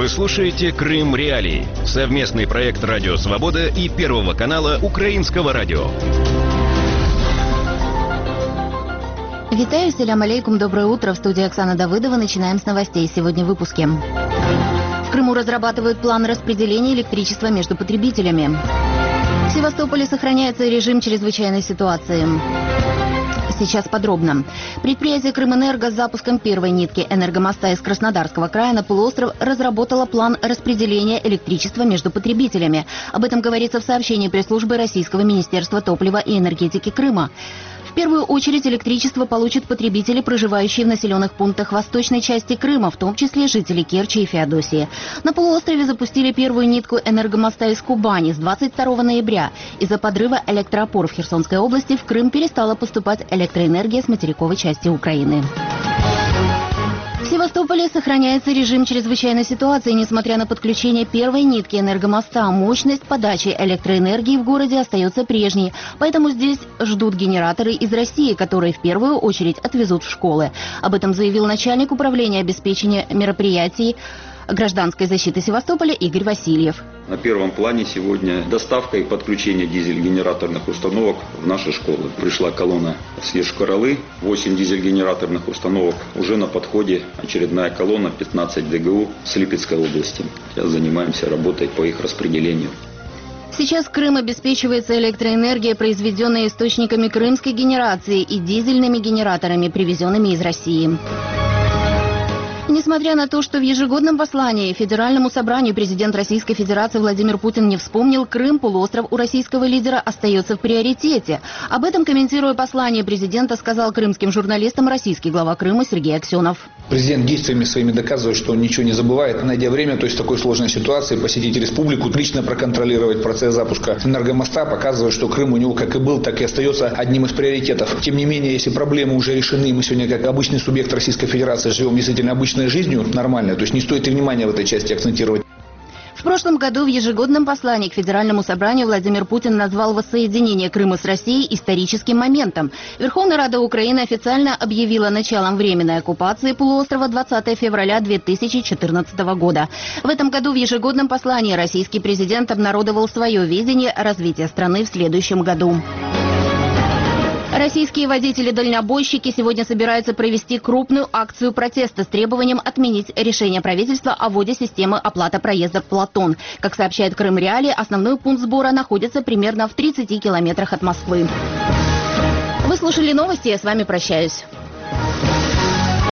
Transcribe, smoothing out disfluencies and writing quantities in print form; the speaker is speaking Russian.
Вы слушаете «Крым Реалии» — совместный проект «Радио Свобода» и Первого канала Украинского радио. Витаю, салям алейкум, доброе утро. В студии Оксана Давыдова. Начинаем с новостей. Сегодня в выпуске. В Крыму разрабатывают план распределения электричества между потребителями. В Севастополе сохраняется режим чрезвычайной ситуации. Сейчас подробно. Предприятие «Крымэнерго» с запуском первой нитки энергомоста из Краснодарского края на полуостров разработало план распределения электричества между потребителями. Об этом говорится в сообщении пресс-службы Российского министерства топлива и энергетики Крыма. В первую очередь электричество получат потребители, проживающие в населенных пунктах восточной части Крыма, в том числе жители Керчи и Феодосии. На полуострове запустили первую нитку энергомоста из Кубани с 22 ноября. Из-за подрыва электроопор в Херсонской области в Крым перестала поступать электроэнергия с материковой части Украины. В Севастополе сохраняется режим чрезвычайной ситуации, несмотря на подключение первой нитки энергомоста. Мощность подачи электроэнергии в городе остается прежней, поэтому здесь ждут генераторы из России, которые в первую очередь отвезут в школы. Об этом заявил начальник управления обеспечения мероприятий гражданской защиты Севастополя Игорь Васильев. На первом плане сегодня доставка и подключение дизель-генераторных установок в наши школы. Пришла колонна с Ешкаралы, 8 дизель-генераторных установок. Уже на подходе очередная колонна 15 ДГУ с Липецкой области. Сейчас занимаемся работой по их распределению. Сейчас Крым обеспечивается электроэнергией, произведенной источниками крымской генерации и дизельными генераторами, привезенными из России. Несмотря на то, что в ежегодном послании Федеральному собранию президент Российской Федерации Владимир Путин не вспомнил Крым, полуостров у российского лидера остается в приоритете. Об этом, комментируя послание президента, сказал крымским журналистам российский глава Крыма Сергей Аксенов. Президент действиями своими доказывает, что он ничего не забывает. Найдя время, то есть в такой сложной ситуации, посетить республику, лично проконтролировать процесс запуска энергомоста, показывает, что Крым у него как и был, так и остается одним из приоритетов. Тем не менее, если проблемы уже решены, мы сегодня как обычный субъект Российской Федерации живем действительно обычной жизнью, нормально, то есть не стоит и внимания в этой части акцентировать. В прошлом году в ежегодном послании к Федеральному собранию Владимир Путин назвал воссоединение Крыма с Россией историческим моментом. Верховная Рада Украины официально объявила началом временной оккупации полуострова 20 февраля 2014 года. В этом году в ежегодном послании российский президент обнародовал свое видение развития страны в следующем году. Российские водители-дальнобойщики сегодня собираются провести крупную акцию протеста с требованием отменить решение правительства о вводе системы оплаты проезда «Платон». Как сообщает Крым Реалии, основной пункт сбора находится примерно в 30 километрах от Москвы. Вы слушали новости, я с вами прощаюсь.